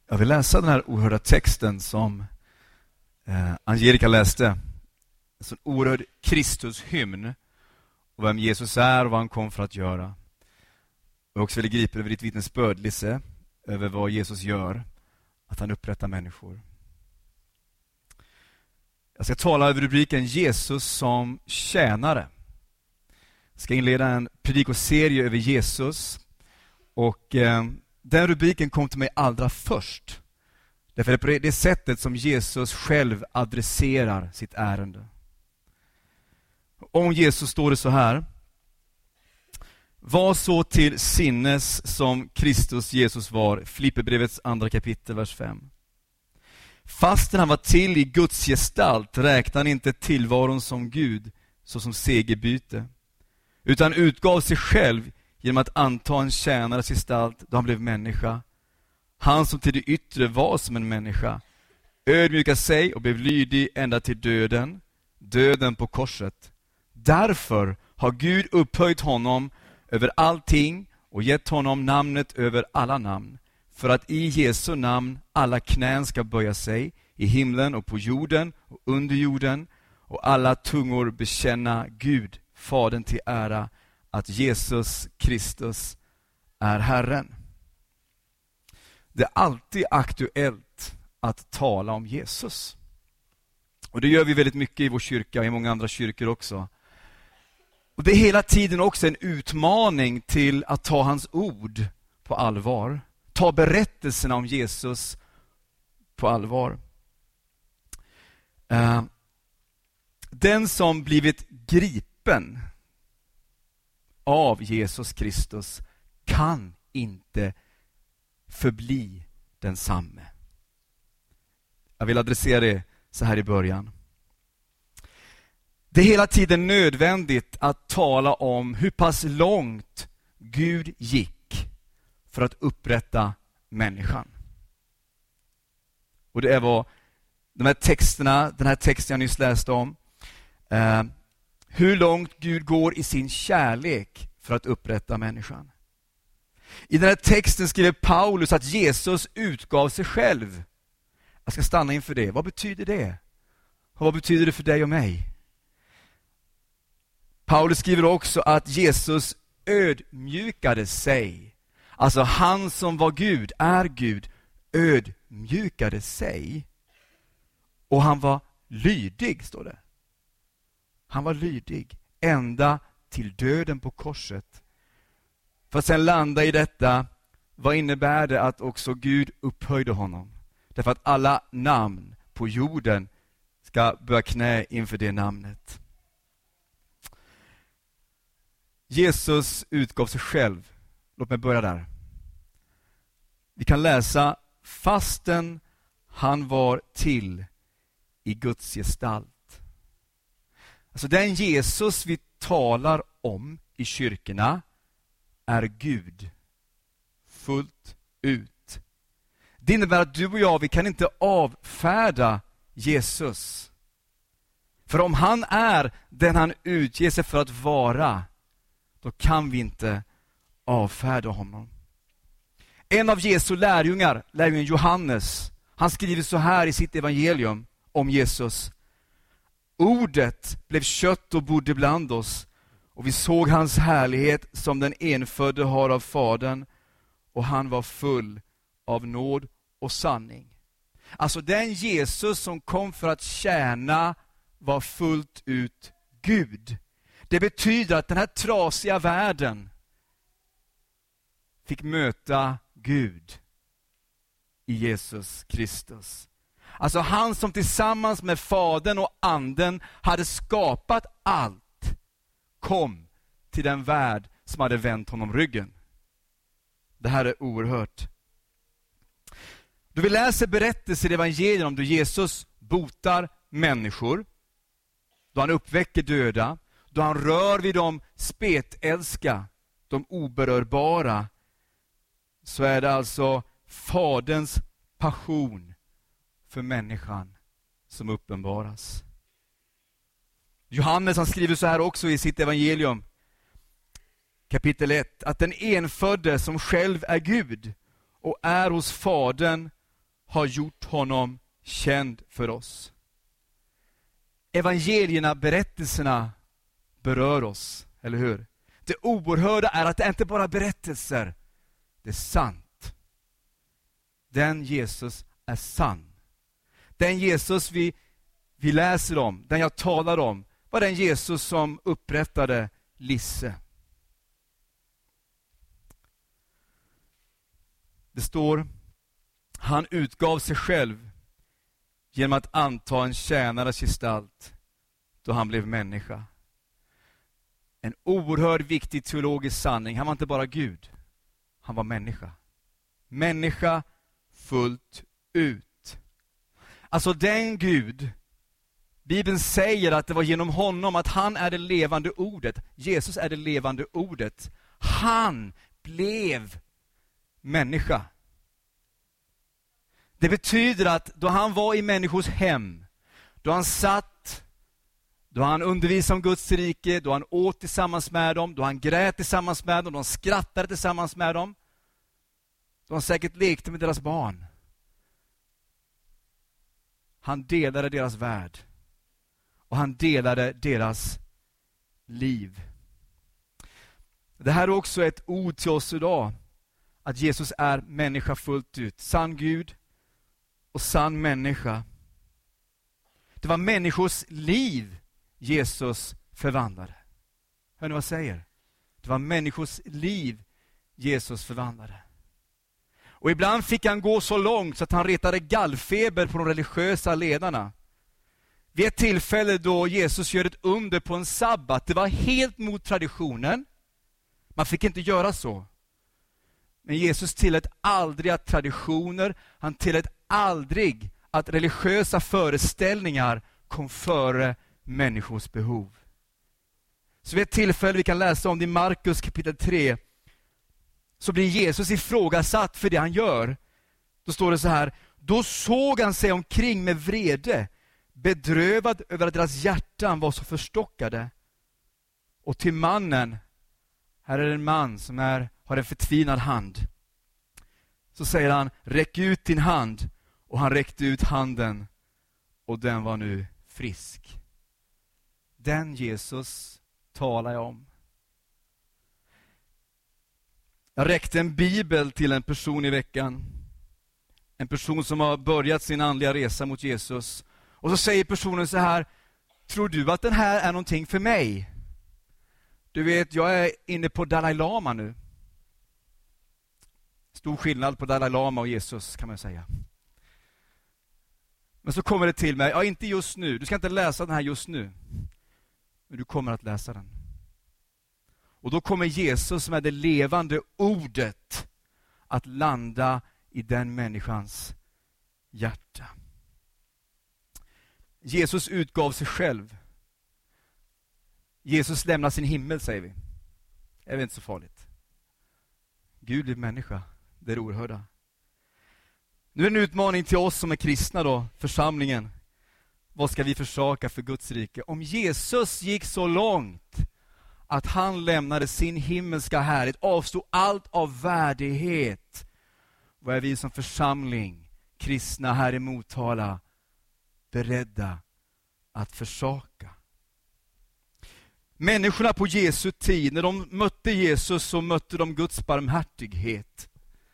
Jag vill läsa den här oerhörda texten som Angelica läste. En sån oerhörd Kristushymn och vem Jesus är och vad han kom för att göra. Jag också vill gripa över ditt vittnesbörd, Lisse, över vad Jesus gör, att han upprättar människor. Jag ska tala över rubriken Jesus som tjänare. Jag ska inleda en predikoserie över Jesus och den rubriken kom till mig allra först. Därför är det på det sättet som Jesus själv adresserar sitt ärende. Om Jesus står det så här: var så till sinnes som Kristus Jesus var. Filipperbrevets 2 kapitel, vers 5. Fastän han var till i Guds gestalt räknade han inte tillvaron som Gud såsom segerbyte, utan utgav sig själv genom att anta en tjänares gestalt då han blev människa. Han som till det yttre var som en människa ödmjukade sig och blev lydig ända till döden, döden på korset. Därför har Gud upphöjt honom över allting och gett honom namnet över alla namn, för att i Jesu namn alla knän ska böja sig i himlen och på jorden och under jorden, och alla tungor bekänna Gud, Fadern till ära, att Jesus Kristus är Herren. Det är alltid aktuellt att tala om Jesus. Och det gör vi väldigt mycket i vår kyrka och i många andra kyrkor också. Och det är hela tiden också en utmaning till att ta hans ord på allvar. Ta berättelserna om Jesus på allvar. Den som blivit gripen av Jesus Kristus kan inte förbli densamme. Jag vill adressera det så här i början. Det är hela tiden nödvändigt att tala om hur pass långt Gud gick för att upprätta människan. Och det är vad de här texterna, den här texten jag nyss läste om, hur långt Gud går i sin kärlek för att upprätta människan. I den här texten skriver Paulus att Jesus utgav sig själv. Jag ska stanna inför det. Vad betyder det? Och vad betyder det för dig och mig? Paulus skriver också att Jesus ödmjukade sig. Alltså han som var Gud, är Gud, ödmjukade sig. Och han var lydig, står det. Han var lydig ända till döden på korset. För att sen landa i detta, vad innebär det att också Gud upphöjde honom? Därför att alla namn på jorden ska böja knä inför det namnet. Jesus utgav sig själv. Låt mig börja där. Vi kan läsa: fastän han var till i Guds gestalt. Alltså den Jesus vi talar om i kyrkorna är Gud fullt ut. Det innebär att du och jag, vi kan inte avfärda Jesus. För om han är den han utger sig för att vara, då kan vi inte avfärda honom. En av Jesu lärjungen Johannes, han skriver så här i sitt evangelium om Jesus: ordet blev kött och bodde bland oss, och vi såg hans härlighet som den enfödde har av Fadern, och han var full av nåd och sanning. Alltså den Jesus som kom för att tjäna var fullt ut Gud. Det betyder att den här trasiga världen fick möta Gud i Jesus Kristus. Alltså han som tillsammans med Fadern och Anden hade skapat allt kom till den värld som hade vänt honom ryggen. Det här är oerhört. Då vi läser berättelser i evangelien om då Jesus botar människor, då han uppväcker döda, då han rör vid de spetälska, de oberörbara, så är det alltså Faderns passion för människan som uppenbaras. Johannes, han skriver så här också i sitt evangelium, kapitel 1, att den enfödde som själv är Gud och är hos Fadern har gjort honom känd för oss. Evangelierna, berättelserna berör oss, eller hur? Det oerhörda är att det inte bara är berättelser. Det är sant. Den Jesus är sann. Den Jesus vi läser om, den jag talar om, var den Jesus som upprättade Lisse. Det står, han utgav sig själv genom att anta en tjänares gestalt då han blev människa. En oerhört viktig teologisk sanning. Han var inte bara Gud, han var människa. Människa fullt ut. Alltså den Gud, Bibeln säger att det var genom honom, att han är det levande ordet. Jesus är det levande ordet. Han blev människa. Det betyder att då han var i människors hem, då han satt, då han undervisade om Guds rike, då han åt tillsammans med dem, då han grät tillsammans med dem, då han skrattade tillsammans med dem, då han säkert lekte med deras barn. Han delade deras värld och han delade deras liv. Det här är också ett ord till oss idag, att Jesus är människa fullt ut, sann Gud och sann människa. Det var människors liv Jesus förvandlade. Hör ni vad jag säger? Det var människors liv Jesus förvandlade. Och ibland fick han gå så långt så att han retade gallfeber på de religiösa ledarna. Vid ett tillfälle då Jesus gör ett under på en sabbat, det var helt mot traditionen. Man fick inte göra så. Men Jesus tillät aldrig att traditioner, han tillät aldrig att religiösa föreställningar kom före människors behov. Så vid ett tillfälle vi kan läsa om det i Markus kapitel 3, så blir Jesus ifrågasatt för det han gör. Då står det så här: då såg han sig omkring med vrede, bedrövad över att deras hjärtan var så förstockade. Och till mannen, här är en man som har en förtvinad hand, så säger han: räck ut din hand. Och han räckte ut handen och den var nu frisk. Den Jesus talar jag om. Jag räckte en bibel till en person i veckan. En person som har börjat sin andliga resa mot Jesus. Och så säger personen så här: tror du att den här är någonting för mig? Du vet, jag är inne på Dalai Lama nu. Stor skillnad på Dalai Lama och Jesus, kan man säga. Men så kommer det till mig: ja, inte just nu. Du ska inte läsa den här just nu. Men du kommer att läsa den. Och då kommer Jesus, som är det levande ordet, att landa i den människans hjärta. Jesus utgav sig själv. Jesus lämnar sin himmel, säger vi. Det är väl inte så farligt. Gud är människa. Det är oerhörda. Nu är det en utmaning till oss som är kristna då, församlingen. Vad ska vi försaka för Guds rike? Om Jesus gick så långt att han lämnade sin himmelska härlighet, avstod allt av värdighet, vad är vi som församling, kristna här i Motala, beredda att försaka? Människorna på Jesu tid, när de mötte Jesus, så mötte de Guds barmhärtighet.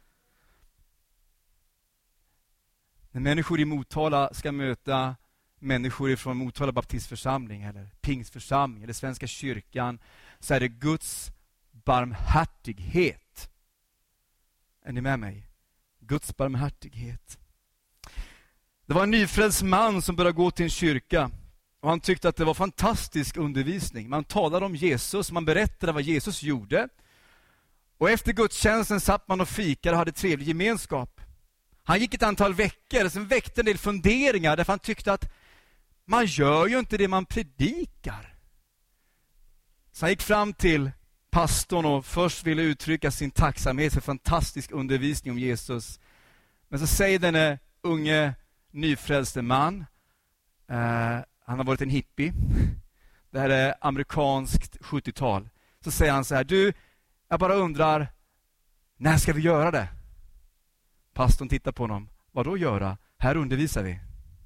När människor i Motala ska möta människor från Motala baptistförsamling eller pingstförsamling eller Svenska kyrkan, så är det Guds barmhärtighet. Är ni med mig? Guds barmhärtighet. Det var en nyfrälst man som började gå till en kyrka. Och han tyckte att det var fantastisk undervisning. Man talade om Jesus, man berättade vad Jesus gjorde. Och efter gudstjänsten satt man och fikade och hade trevlig gemenskap. Han gick ett antal veckor, sen väckte en del funderingar, därför han tyckte att man gör ju inte det man predikar. Så han gick fram till pastorn och först ville uttrycka sin tacksamhet för fantastisk undervisning om Jesus. Men så säger denne unge nyfrälste man, han har varit en hippie, det här är amerikanskt 70-tal. Så säger han så här: du, jag bara undrar, när ska vi göra det? Pastorn tittar på honom. Vad då göra? Här undervisar vi.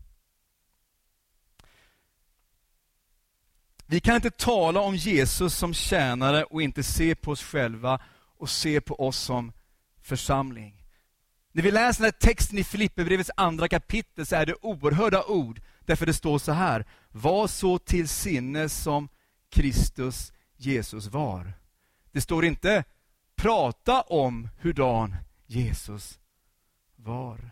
Vi kan inte tala om Jesus som tjänare och inte se på oss själva och se på oss som församling. När vi läser den här texten i Filipperbrevets 2 kapitel så är det oerhörda ord. Därför det står så här: var så till sinne som Kristus Jesus var. Det står inte prata om hurdan Jesus var.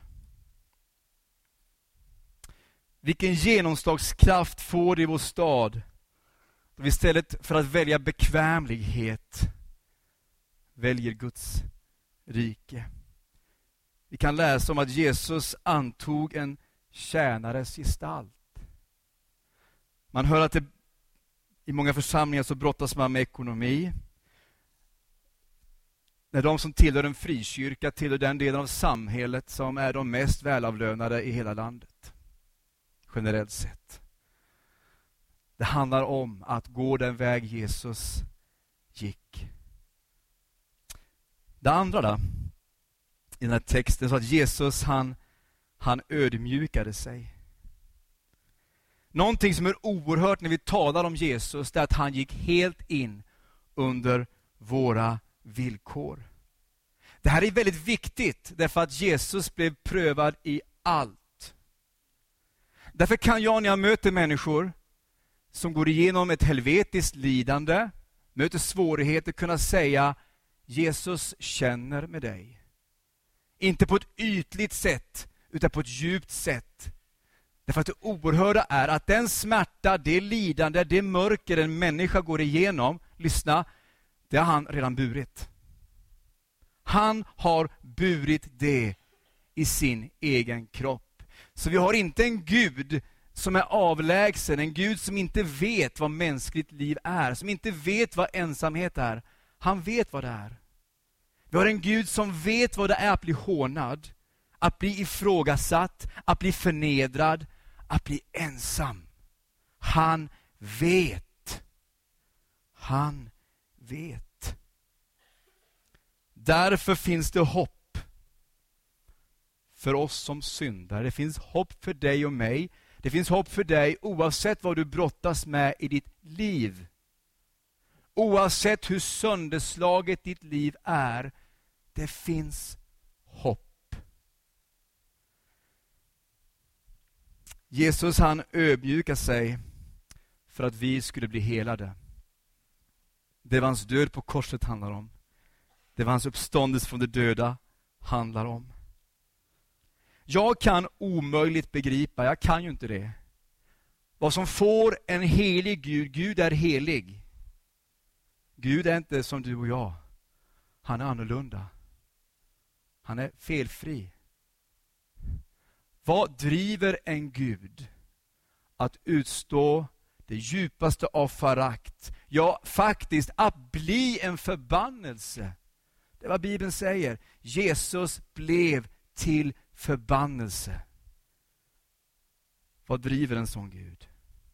Vilken genomslagskraft får det i vår stad då vi istället för att välja bekvämlighet väljer Guds rike. Vi kan läsa om att Jesus antog en tjänares gestalt. Man hör att i många församlingar så brottas man med ekonomi. När de som tillhör en frikyrka tillhör den delen av samhället som är de mest välavlönade i hela landet. Generellt sett. Det handlar om att gå den väg Jesus gick. Det andra då, i den här texten, så att Jesus han ödmjukade sig. Någonting som är oerhört när vi talar om Jesus, det är att han gick helt in under våra villkor. Det här är väldigt viktigt därför att Jesus blev prövad i allt. Därför kan jag när jag möter människor som går igenom ett helvetiskt lidande, möter svårigheter, kunna säga: Jesus känner med dig. Inte på ett ytligt sätt, utan på ett djupt sätt. Därför att det oerhörda är att den smärta, det lidande, det mörker en människa går igenom, lyssna, det har han redan burit. Han har burit det i sin egen kropp. Så vi har inte en Gud som är avlägsen, en Gud som inte vet vad mänskligt liv är, som inte vet vad ensamhet är. Han vet vad det är. Vi har en Gud som vet vad det är att bli hånad, att bli ifrågasatt, att bli förnedrad, att bli ensam. Han vet. Han vet. Därför finns det hopp för oss som syndare. Det finns hopp för dig och mig. Det finns hopp för dig oavsett vad du brottas med i ditt liv. Oavsett hur sönderslaget ditt liv är. Det finns hopp. Jesus han ödmjukar sig för att vi skulle bli helade. Det var hans död på korset handlar om. Det var hans uppståndelse från de döda handlar om. Jag kan omöjligt begripa, jag kan ju inte det, vad som får en helig Gud. Gud är helig. Gud är inte som du och jag. Han är annorlunda. Han är felfri. Vad driver en Gud att utstå det djupaste av förakt? Ja, faktiskt att bli en förbannelse. Det är vad Bibeln säger. Jesus blev till förbannelse. Vad driver en sån Gud?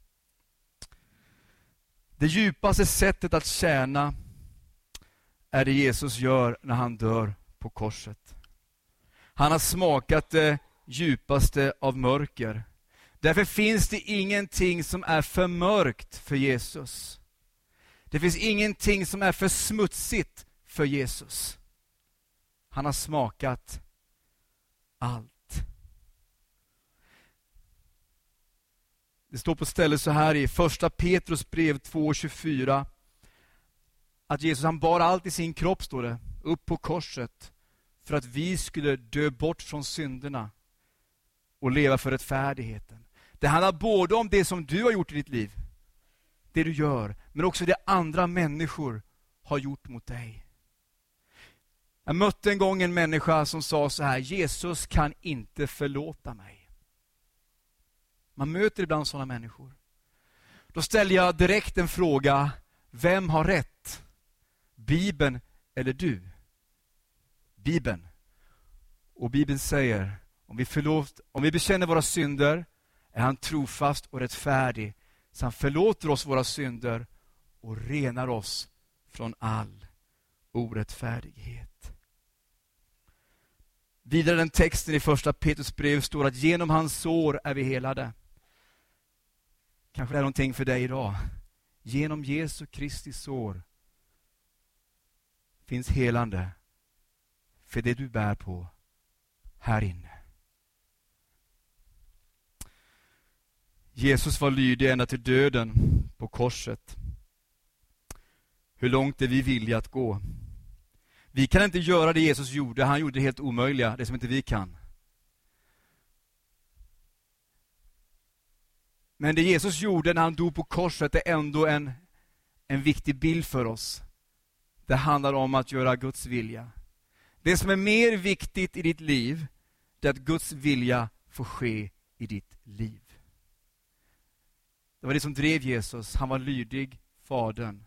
Det djupaste sättet att tjäna är det Jesus gör när han dör på korset. Han har smakat det djupaste av mörker. Därför finns det ingenting som är för mörkt för Jesus. Det finns ingenting som är för smutsigt för Jesus. Han har smakat allt. Det står på stället så här i första Petrus brev 2:24 att Jesus han bar allt i sin kropp, står det, upp på korset för att vi skulle dö bort från synderna och leva för rättfärdigheten. Det handlar både om det som du har gjort i ditt liv, det du gör, men också det andra människor har gjort mot dig. Jag mötte en gång en människa som sa så här: Jesus kan inte förlåta mig. Man möter ibland sådana människor. Då ställer jag direkt en fråga: vem har rätt? Bibeln eller du? Bibeln. Och Bibeln säger, om vi bekänner våra synder är han trofast och rättfärdig, så han förlåter oss våra synder och renar oss från all orättfärdighet. Vidare den texten i första Petrus brev står att genom hans sår är vi helade. Kanske det är någonting för dig idag. Genom Jesu Kristi sår finns helande för det du bär på här inne. Jesus var lydig ända till döden på korset. Hur långt är vi villiga att gå? Vi kan inte göra det Jesus gjorde. Han gjorde det helt omöjliga, det som inte vi kan. Men det Jesus gjorde när han dog på korset är ändå en viktig bild för oss. Det handlar om att göra Guds vilja. Det som är mer viktigt i ditt liv, det är att Guds vilja får ske i ditt liv. Det var det som drev Jesus. Han var lydig Fadern.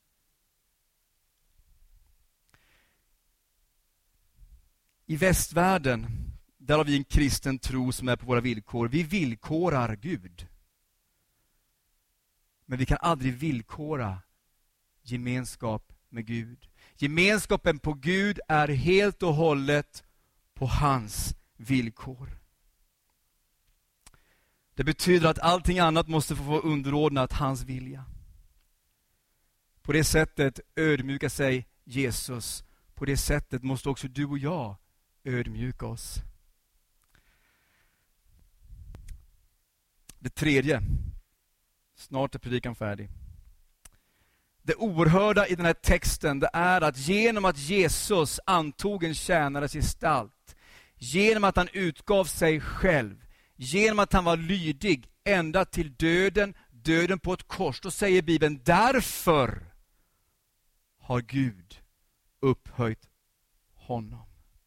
I västvärlden, där har vi en kristen tro som är på våra villkor. Vi villkorar Gud. Men vi kan aldrig villkora gemenskap med Gud. Gemenskapen på Gud är helt och hållet på hans villkor. Det betyder att allting annat måste få vara underordnat hans vilja. På det sättet ödmjuka sig Jesus. På det sättet måste också du och jag ödmjuka oss. Det tredje. Snart är predikan färdig. Det oerhörda i den här texten, det är att genom att Jesus antog en tjänares gestalt, genom att han utgav sig själv, genom att han var lydig ända till döden på ett kors, då säger Bibeln, därför har Gud upphöjt honom.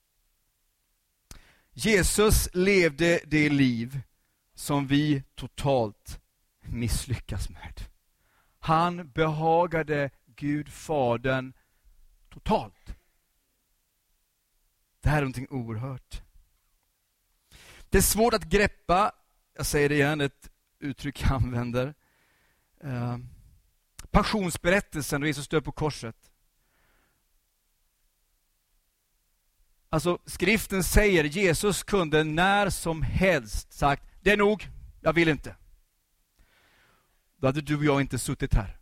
Jesus levde det liv som vi totalt misslyckas med. Han behagade Gud Fadern totalt. Det här är någonting oerhört. Det är svårt att greppa, jag säger det igen, ett uttryck jag använder. Passionsberättelsen då Jesus dör på korset. Alltså skriften säger Jesus kunde när som helst sagt, det är nog, jag vill inte. Då hade du och jag inte suttit här.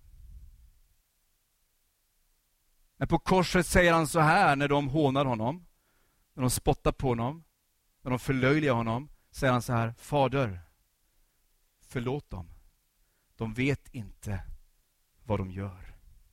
Men på korset säger han så här när de hånar honom, när de spottar på honom, när de förlöjligar honom, säger han så här, Fader, förlåt dem. De vet inte vad de gör.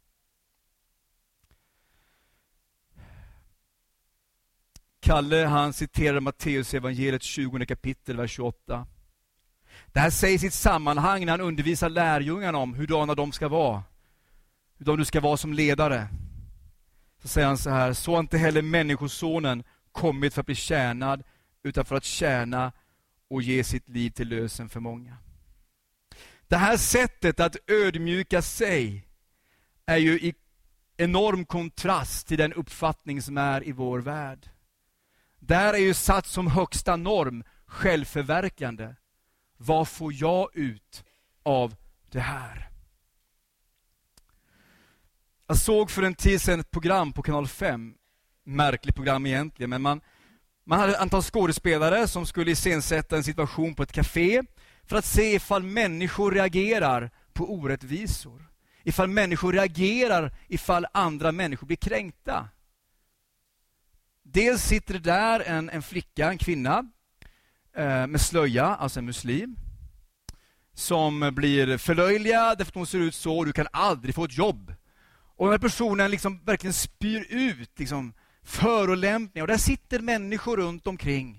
Kalle, han citerar Matteus evangeliet 20 kapitel, vers 28. Det här sägs i ett sammanhang när han undervisar lärjungarna om hurdana de ska vara. Hur du ska vara som ledare. Så säger han så här, så har inte heller människosonen kommit för att bli tjänad, utan för att tjäna och ge sitt liv till lösen för många. Det här sättet att ödmjuka sig är ju i enorm kontrast till den uppfattning som är i vår värld. Där är ju satt som högsta norm självförverkande. Vad får jag ut av det här? Jag såg för en tid sedan ett program på kanal 5. Märkligt program egentligen, men man hade ett antal skådespelare som skulle iscensätta en situation på ett café för att se ifall människor reagerar på orättvisor. Ifall människor reagerar ifall andra människor blir kränkta. Dels sitter det där en flicka, en kvinna med slöja, alltså en muslim, som blir förlöjligad därför att hon ser ut så, du kan aldrig få ett jobb. Och den här personen liksom verkligen spyr ut liksom förolämpningar, och där sitter människor runt omkring.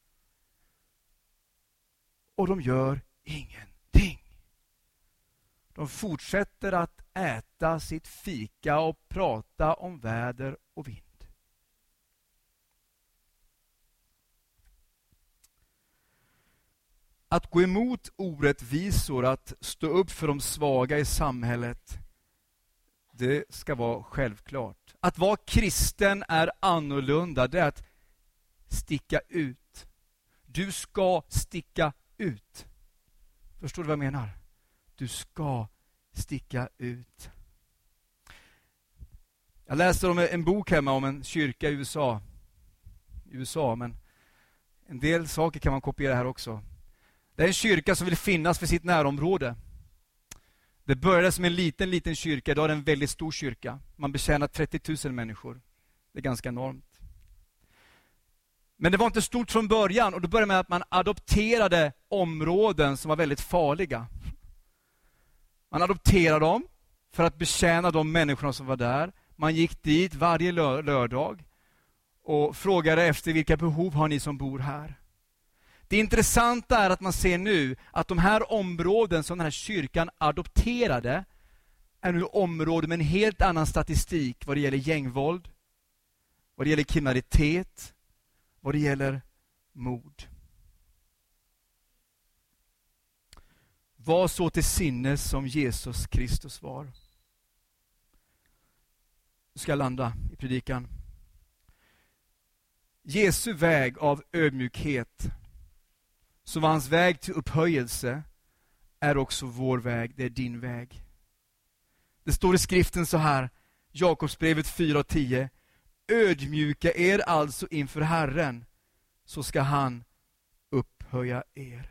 Och de gör ingenting. De fortsätter att äta sitt fika och prata om väder och vind. Att gå emot orättvisor, att stå upp för de svaga i samhället, det ska vara självklart. Att vara kristen är annorlunda, det är att sticka ut. Du ska sticka ut. Förstår du vad jag menar? Du ska sticka ut. Jag läste om en bok hemma om en kyrka i USA, men En del saker kan man kopiera här också. Det är en kyrka som vill finnas för sitt närområde. Det började som en liten kyrka, idag är det en väldigt stor kyrka. Man betjänar 30 000 människor. Det är ganska enormt. Men det var inte stort från början, och då började med att man adopterade områden som var väldigt farliga. Man adopterade dem för att betjäna de människorna som var där. Man gick dit varje lördag och frågade efter vilka behov har ni som bor här. Det intressanta är att man ser nu att de här områden som den här kyrkan adopterade är nu områden med en helt annan statistik vad det gäller gängvåld, vad det gäller kriminalitet, vad det gäller mord. Var så till sinnes som Jesus Kristus var. Nu ska jag landa i predikan. Jesu väg av ödmjukhet, som var hans väg till upphöjelse, är också vår väg, det är din väg. Det står i skriften så här, Jakobsbrevet 4:10. Ödmjuka er alltså inför Herren, så ska han upphöja er.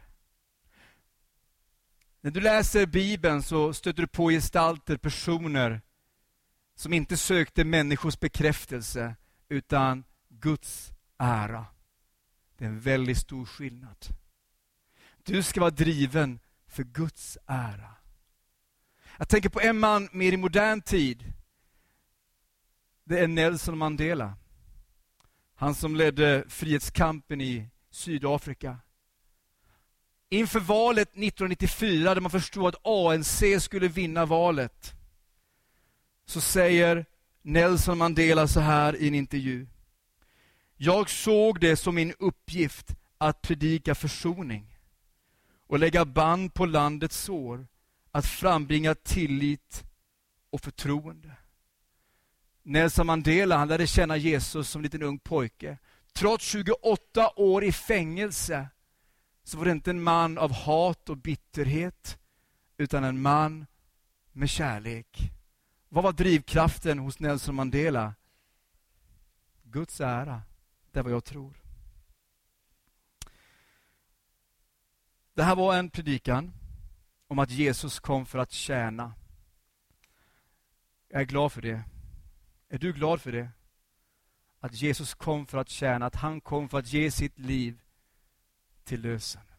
När du läser Bibeln så stöter du på gestalter, personer som inte sökte människors bekräftelse utan Guds ära. Det är en väldigt stor skillnad. Du ska vara driven för Guds ära. Jag tänker på en man mer i modern tid. Det är Nelson Mandela. Han som ledde frihetskampen i Sydafrika. Inför valet 1994, där man förstod att ANC skulle vinna valet, så säger Nelson Mandela så här i en intervju. Jag såg det som min uppgift att predika försoning och lägga band på landets sår, att frambringa tillit och förtroende. Nelson Mandela, han lärde känna Jesus som en liten ung pojke. Trots 28 år i fängelse så var det inte en man av hat och bitterhet, utan en man med kärlek. Vad var drivkraften hos Nelson Mandela? Guds ära, det är vad jag tror. Det här var en predikan om att Jesus kom för att tjäna. Jag är glad för det. Är du glad för det? Att Jesus kom för att tjäna, att han kom för att ge sitt liv till lösen.